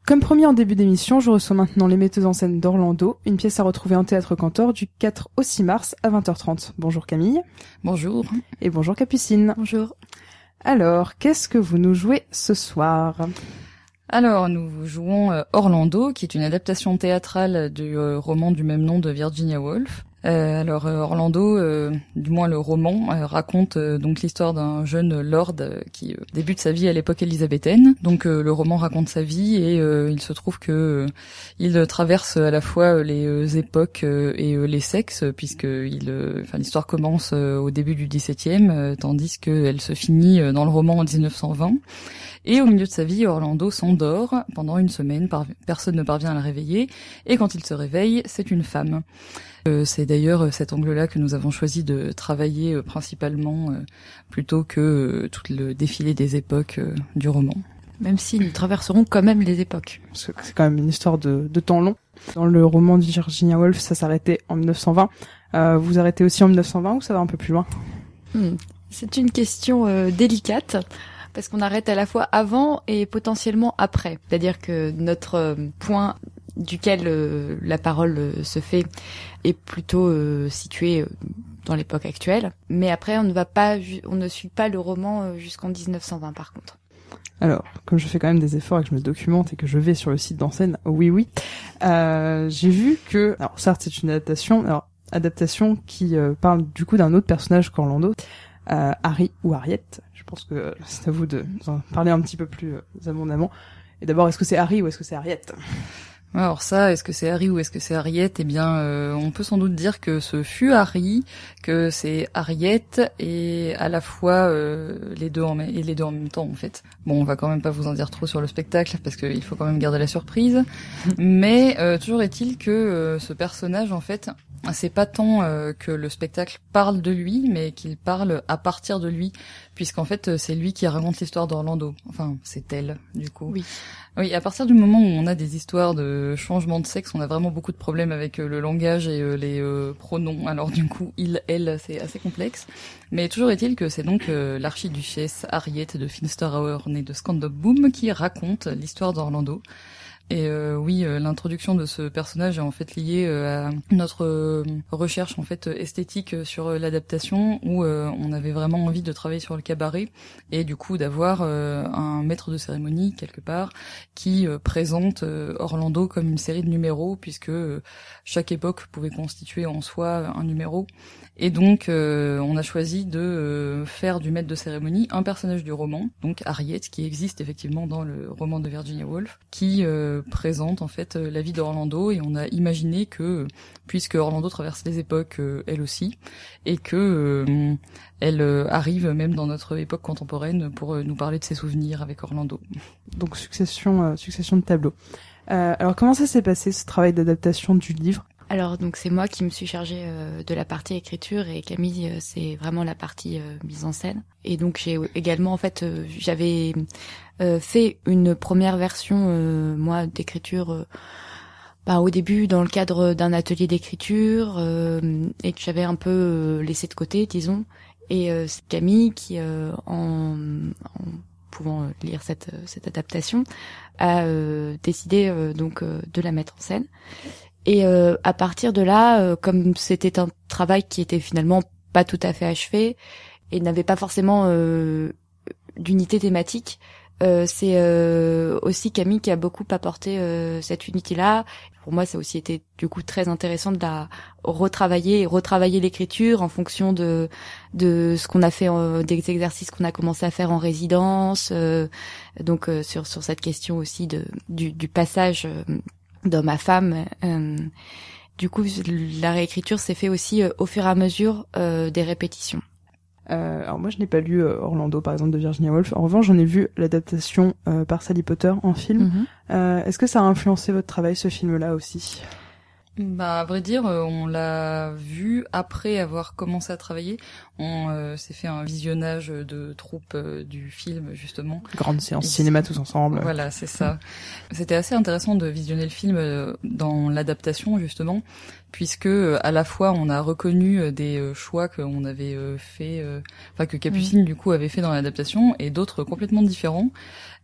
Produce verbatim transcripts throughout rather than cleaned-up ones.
Comme promis en début d'émission, je reçois maintenant les metteuses en scène d'Orlando, une pièce à retrouver en Théâtre Cantor du quatre au six mars à vingt heures trente. Bonjour Camille. Bonjour. Et bonjour Capucine. Bonjour. Alors, qu'est-ce que vous nous jouez ce soir ? Alors, nous jouons euh, Orlando, qui est une adaptation théâtrale du euh, roman du même nom de Virginia Woolf. Euh, alors, euh, Orlando, euh, du moins le roman, euh, raconte euh, donc l'histoire d'un jeune lord euh, qui euh, débute sa vie à l'époque élisabéthaine. Donc, euh, le roman raconte sa vie et euh, il se trouve que euh, il traverse à la fois les euh, époques euh, et euh, les sexes, puisque il, euh, enfin, l'histoire commence euh, au début du dix-septième, euh, tandis qu'elle se finit euh, dans le roman en dix-neuf cent vingt. Et au milieu de sa vie, Orlando s'endort pendant une semaine, par... personne ne parvient à le réveiller, et quand il se réveille, c'est une femme. Euh, c'est d'ailleurs cet angle-là que nous avons choisi de travailler euh, principalement, euh, plutôt que euh, tout le défilé des époques euh, du roman. Même si nous traverserons quand même les époques. Parce que c'est quand même une histoire de, de temps long. Dans le roman de Virginia Woolf, ça s'arrêtait en mille neuf cent vingt. Euh, vous arrêtez aussi en mille neuf cent vingt ou ça va un peu plus loin ? hmm. C'est une question euh, délicate. Parce qu'on arrête à la fois avant et potentiellement après. C'est-à-dire que notre euh, point duquel euh, la parole euh, se fait est plutôt euh, situé euh, dans l'époque actuelle. Mais après, on ne va pas, ju- on ne suit pas le roman euh, jusqu'en dix-neuf cent vingt par contre. Alors, comme je fais quand même des efforts et que je me documente et que je vais sur le site d'enseigne, oui, oui, euh, j'ai vu que, alors certes c'est une adaptation, alors adaptation qui euh, parle du coup d'un autre personnage qu'Orlando, euh, Harry ou Harriet. Je pense que c'est à vous de nous en parler un petit peu plus euh, abondamment. Et d'abord, est-ce que c'est Harry ou est-ce que c'est Harriet ? Alors ça, est-ce que c'est Harry ou est-ce que c'est Harriet ? Eh bien, euh, on peut sans doute dire que ce fut Harry, que c'est Harriet, et à la fois euh, les deux en et les deux en même temps en fait. Bon, on va quand même pas vous en dire trop sur le spectacle parce qu'il faut quand même garder la surprise. Mais euh, toujours est-il que euh, ce personnage en fait, c'est pas tant euh, que le spectacle parle de lui, mais qu'il parle à partir de lui, puisqu'en fait c'est lui qui raconte l'histoire d'Orlando. Enfin, c'est elle du coup. Oui. Oui, à partir du moment où on a des histoires de changement de sexe, on a vraiment beaucoup de problèmes avec euh, le langage et euh, les euh, pronoms. Alors du coup, il, elle, c'est assez complexe. Mais toujours est-il que c'est donc euh, l'archiduchesse Harriet de Finsterawer, née de Scandop-Boom, qui raconte l'histoire d'Orlando. Et euh, oui, euh, l'introduction de ce personnage est en fait liée euh, à notre euh, recherche en fait esthétique sur euh, l'adaptation, où euh, on avait vraiment envie de travailler sur le cabaret et du coup d'avoir euh, un maître de cérémonie quelque part qui euh, présente euh, Orlando comme une série de numéros, puisque euh, chaque époque pouvait constituer en soi un numéro. Et donc, euh, on a choisi de euh, faire du maître de cérémonie un personnage du roman, donc Harriet, qui existe effectivement dans le roman de Virginia Woolf, qui euh, présente en fait la vie d'Orlando, et on a imaginé que, puisque Orlando traverse les époques, euh, elle aussi, et que euh, elle euh, arrive même dans notre époque contemporaine pour euh, nous parler de ses souvenirs avec Orlando. Donc succession, euh, succession de tableaux. Euh, alors comment ça s'est passé ce travail d'adaptation du livre ? Alors donc c'est moi qui me suis chargée euh, de la partie écriture et Camille euh, c'est vraiment la partie euh, mise en scène. Et donc j'ai également en fait euh, j'avais euh, fait une première version euh, moi d'écriture euh, bah, au début dans le cadre d'un atelier d'écriture euh, et que j'avais un peu euh, laissé de côté disons. Et euh, c'est Camille qui euh, en, en pouvant lire cette cette adaptation a euh, décidé euh, donc euh, de la mettre en scène. Et euh, à partir de là, euh, comme c'était un travail qui était finalement pas tout à fait achevé et n'avait pas forcément euh, d'unité thématique, euh, c'est euh, aussi Camille qui a beaucoup apporté euh, cette unité-là. Pour moi, ça a aussi été du coup très intéressant de la retravailler et retravailler l'écriture en fonction de de ce qu'on a fait, euh, des exercices qu'on a commencé à faire en résidence. Euh, donc euh, sur sur cette question aussi de du, du passage. Euh, d'homme à femme. Euh, du coup, la réécriture s'est fait aussi euh, au fur et à mesure euh, des répétitions. Euh, alors moi, je n'ai pas lu euh, Orlando, par exemple, de Virginia Woolf. En revanche, j'en ai vu l'adaptation euh, par Sally Potter en film. Mm-hmm. Euh, est-ce que ça a influencé votre travail, ce film-là aussi ? Bah, à vrai dire, on l'a vu après avoir commencé à travailler. On euh, s'est fait un visionnage de troupe euh, du film, justement. Grande séance Et cinéma tous ensemble. Voilà, c'est ça. C'était assez intéressant de visionner le film euh, dans l'adaptation, justement, puisque euh, à la fois on a reconnu euh, des euh, choix qu'on avait euh, fait, euh, enfin que Capucine, mmh. du coup, avait fait dans l'adaptation, et d'autres complètement différents.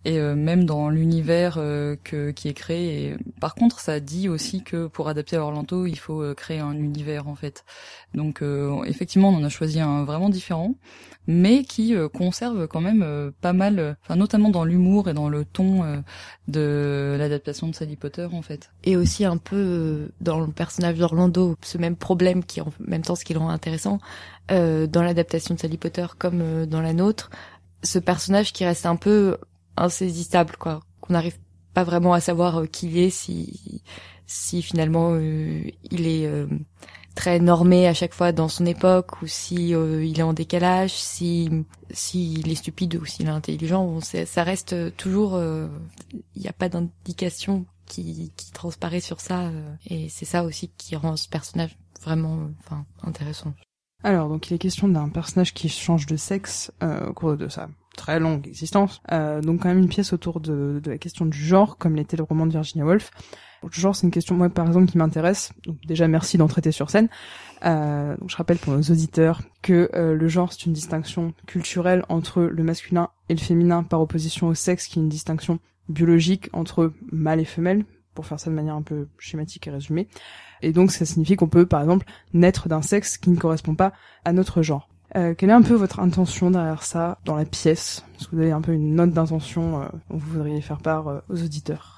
et euh, même dans l'univers euh, que qui est créé. Et, par contre, ça dit aussi que pour adapter à Orlando, il faut euh, créer un univers en fait. Donc euh, effectivement, on en a choisi un vraiment différent, mais qui euh, conserve quand même euh, pas mal, enfin notamment dans l'humour et dans le ton euh, de l'adaptation de Sally Potter en fait. Et aussi un peu euh, dans le personnage d'Orlando, ce même problème qui en même temps ce qui le rend intéressant euh, dans l'adaptation de Sally Potter comme euh, dans la nôtre, ce personnage qui reste un peu insaisissable, quoi, qu'on n'arrive pas vraiment à savoir euh, qui il est, si si finalement euh, il est euh, très normé à chaque fois dans son époque, ou si euh, il est en décalage, si s'il est stupide ou s'il est intelligent. Bon, c'est, ça reste toujours, il euh, n'y a pas d'indication qui, qui transparaît sur ça, euh, et c'est ça aussi qui rend ce personnage vraiment, enfin, intéressant. Alors, donc il est question d'un personnage qui change de sexe euh, au cours de sa très longue existence. Euh, donc quand même une pièce autour de, de la question du genre, comme l'était le roman de Virginia Woolf. Le genre, c'est une question, moi, par exemple, qui m'intéresse. Donc déjà, merci d'en traiter sur scène. Euh, donc je rappelle pour nos auditeurs que euh, le genre, c'est une distinction culturelle entre le masculin et le féminin, par opposition au sexe, qui est une distinction biologique entre mâle et femelle, pour faire ça de manière un peu schématique et résumée. Et donc ça signifie qu'on peut, par exemple, naître d'un sexe qui ne correspond pas à notre genre. Euh, quelle est un peu votre intention derrière ça dans la pièce? Est-ce que vous avez un peu une note d'intention euh, dont vous voudriez faire part euh, aux auditeurs?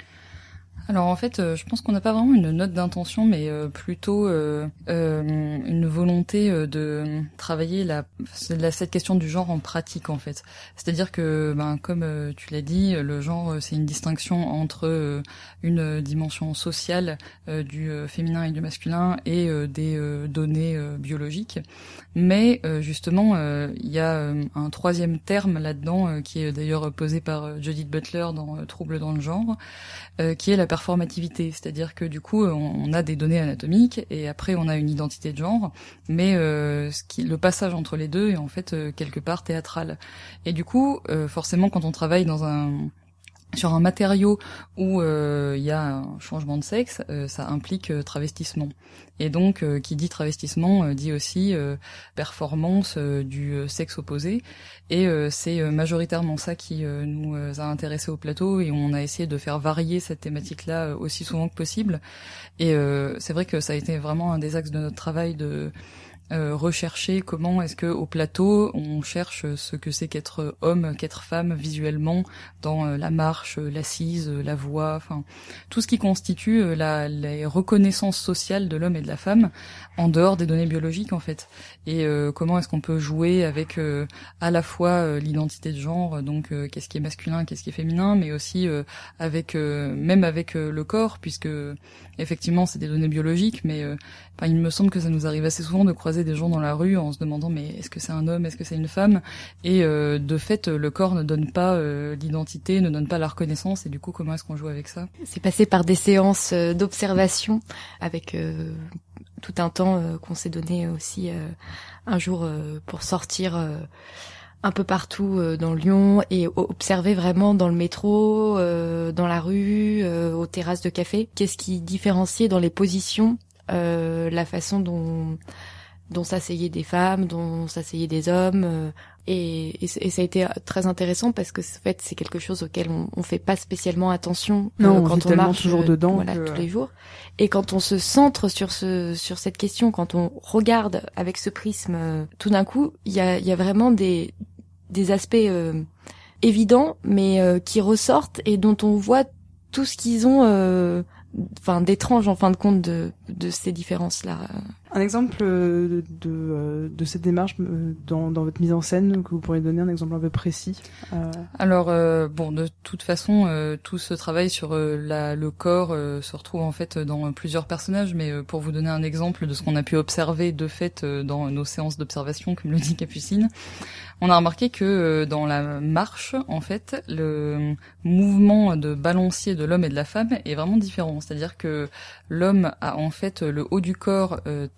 Alors en fait, euh, je pense qu'on n'a pas vraiment une note d'intention, mais euh, plutôt euh, euh, une volonté euh, de travailler la, la cette question du genre en pratique en fait. C'est-à-dire que, ben comme euh, tu l'as dit, le genre euh, c'est une distinction entre euh, une dimension sociale euh, du euh, féminin et du masculin et euh, des euh, données euh, biologiques. Mais euh, justement, il euh, y a euh, un troisième terme là-dedans euh, qui est d'ailleurs posé par euh, Judith Butler dans euh, Troubles dans le genre, euh, qui est la performativité, c'est-à-dire que du coup on a des données anatomiques et après on a une identité de genre, mais euh, ce qui, le passage entre les deux est en fait euh, quelque part théâtral. Et du coup, euh, forcément, quand on travaille dans un sur un matériau où il euh, y a un changement de sexe, euh, ça implique euh, travestissement. Et donc, euh, qui dit travestissement euh, dit aussi euh, performance euh, du euh, sexe opposé. Et euh, c'est euh, majoritairement ça qui euh, nous euh, a intéressés au plateau, et on a essayé de faire varier cette thématique-là euh, aussi souvent que possible. Et euh, c'est vrai que ça a été vraiment un des axes de notre travail de Euh, rechercher comment est-ce que au plateau on cherche ce que c'est qu'être homme, qu'être femme visuellement dans euh, la marche, euh, l'assise, euh, la voix, enfin tout ce qui constitue euh, la les reconnaissances sociales de l'homme et de la femme en dehors des données biologiques en fait. Et euh, comment est-ce qu'on peut jouer avec euh, à la fois euh, l'identité de genre, donc euh, qu'est-ce qui est masculin, qu'est-ce qui est féminin, mais aussi euh, avec euh, même avec euh, le corps, puisque effectivement c'est des données biologiques, mais euh, enfin, il me semble que ça nous arrive assez souvent de croiser des gens dans la rue en se demandant mais est-ce que c'est un homme, est-ce que c'est une femme, et euh, de fait le corps ne donne pas euh, l'identité, ne donne pas la reconnaissance, et du coup comment est-ce qu'on joue avec ça? C'est passé par des séances euh, d'observation avec euh, tout un temps euh, qu'on s'est donné aussi euh, un jour euh, pour sortir euh, un peu partout euh, dans Lyon et observer vraiment dans le métro, euh, dans la rue, euh, aux terrasses de café, qu'est-ce qui différenciait dans les positions euh, la façon dont dont s'asseyaient des femmes, dont s'asseyaient des hommes, euh, et, et, et ça a été très intéressant parce que en fait c'est quelque chose auquel on, on fait pas spécialement attention non, euh, quand on, on marche toujours dedans voilà, que... tous les jours, et quand on se centre sur ce sur cette question, quand on regarde avec ce prisme, euh, tout d'un coup il y a il y a vraiment des des aspects euh, évidents mais euh, qui ressortent et dont on voit tout ce qu'ils ont euh, enfin d'étrange en fin de compte de de ces différences là. Un exemple de de, de cette démarche dans dans votre mise en scène, que vous pourriez donner un exemple un peu précis? euh... Alors euh, bon, de toute façon euh, tout ce travail sur euh, la le corps euh, se retrouve en fait dans plusieurs personnages, mais euh, pour vous donner un exemple de ce qu'on a pu observer de fait euh, dans nos séances d'observation, comme le dit Capucine, on a remarqué que euh, dans la marche, en fait, le mouvement de balancier de l'homme et de la femme est vraiment différent. C'est-à-dire que l'homme a en fait le haut du corps euh, très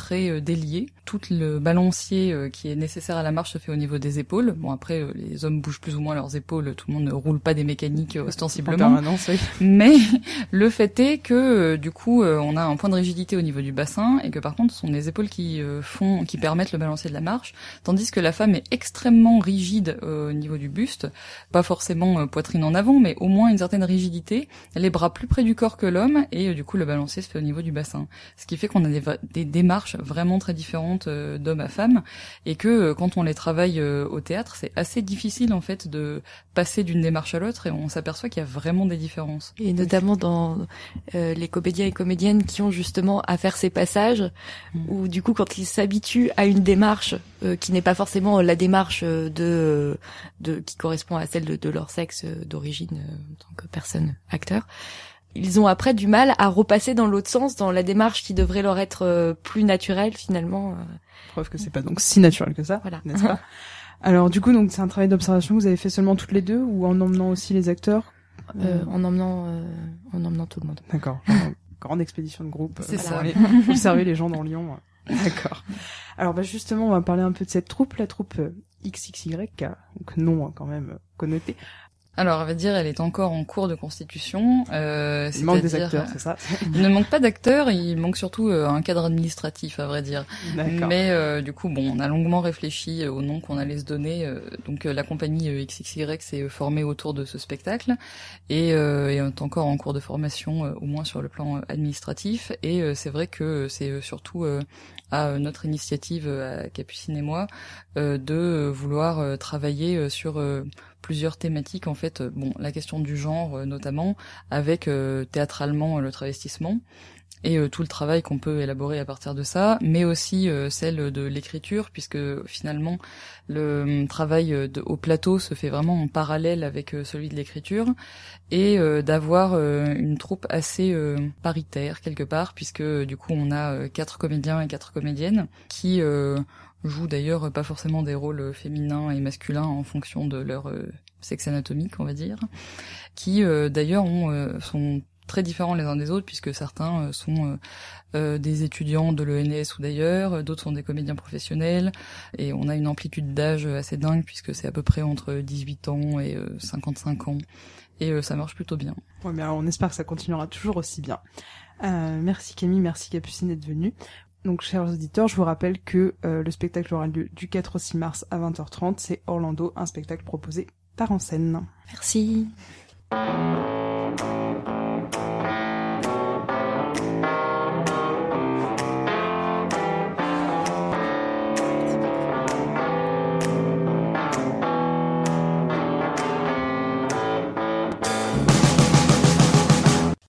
très euh, délié. Tout le balancier euh, qui est nécessaire à la marche se fait au niveau des épaules. Bon, après, euh, les hommes bougent plus ou moins leurs épaules, tout le monde ne roule pas des mécaniques euh, ostensiblement. En permanence, oui. Mais le fait est que, euh, du coup, euh, on a un point de rigidité au niveau du bassin, et que par contre, ce sont les épaules qui euh, font, qui permettent le balancier de la marche, tandis que la femme est extrêmement rigide euh, au niveau du buste, pas forcément euh, poitrine en avant, mais au moins une certaine rigidité, les bras plus près du corps que l'homme, et euh, du coup, le balancier se fait au niveau du bassin. Ce qui fait qu'on a des, des démarches vraiment très différentes euh, d'homme à femme, et que euh, quand on les travaille euh, au théâtre, c'est assez difficile en fait de passer d'une démarche à l'autre, et on s'aperçoit qu'il y a vraiment des différences. Et notamment dans euh, les comédiens et comédiennes qui ont justement à faire ces passages, mmh. où du coup quand ils s'habituent à une démarche euh, qui n'est pas forcément la démarche de, de qui correspond à celle de, de leur sexe d'origine euh, en tant que personne acteur, ils ont après du mal à repasser dans l'autre sens, dans la démarche qui devrait leur être euh, plus naturelle finalement. Euh. Preuve que c'est pas donc si naturel que ça, voilà. N'est-ce pas? Alors du coup, donc c'est un travail d'observation que vous avez fait seulement toutes les deux, ou en emmenant aussi les acteurs? euh, En emmenant, euh, en emmenant tout le monde. D'accord. Grande expédition de groupe. C'est euh, ça. Aller observer les gens dans Lyon. D'accord. Alors bah justement, on va parler un peu de cette troupe, la troupe X X Y, donc nom hein, quand même connoté. Alors, on va dire, elle est encore en cours de constitution. Euh, il manque des acteurs, c'est ça? Il ne manque pas d'acteurs, il manque surtout euh, un cadre administratif, à vrai dire. D'accord. Mais euh, du coup, bon, on a longuement réfléchi au nom qu'on allait se donner. Euh, donc, euh, la compagnie euh, X X Y s'est formée autour de ce spectacle et euh, est encore en cours de formation, euh, au moins sur le plan euh, administratif. Et euh, c'est vrai que c'est euh, surtout euh, à notre initiative, à Capucine et moi, euh, de vouloir euh, travailler euh, sur euh, plusieurs thématiques, en fait, bon, la question du genre euh, notamment, avec euh, théâtralement euh, le travestissement, et euh, tout le travail qu'on peut élaborer à partir de ça, mais aussi euh, celle de l'écriture, puisque finalement le euh, travail de, au plateau se fait vraiment en parallèle avec euh, celui de l'écriture, et euh, d'avoir euh, une troupe assez euh, paritaire quelque part, puisque euh, du coup on a euh, quatre comédiens et quatre comédiennes qui euh, jouent d'ailleurs pas forcément des rôles féminins et masculins en fonction de leur euh, sexe anatomique, on va dire, qui euh, d'ailleurs ont, euh, sont très différents les uns des autres, puisque certains euh, sont euh, euh, des étudiants de l'E N S ou d'ailleurs, d'autres sont des comédiens professionnels, et on a une amplitude d'âge assez dingue, puisque c'est à peu près entre dix-huit ans et euh, cinquante-cinq ans, et euh, ça marche plutôt bien. Ouais, mais alors on espère que ça continuera toujours aussi bien. Euh, merci Camille, merci Capucine d'être venue. Donc, chers auditeurs, je vous rappelle que euh, le spectacle aura lieu du quatre au six mars à vingt heures trente. C'est Orlando, un spectacle proposé par En Scène. Merci.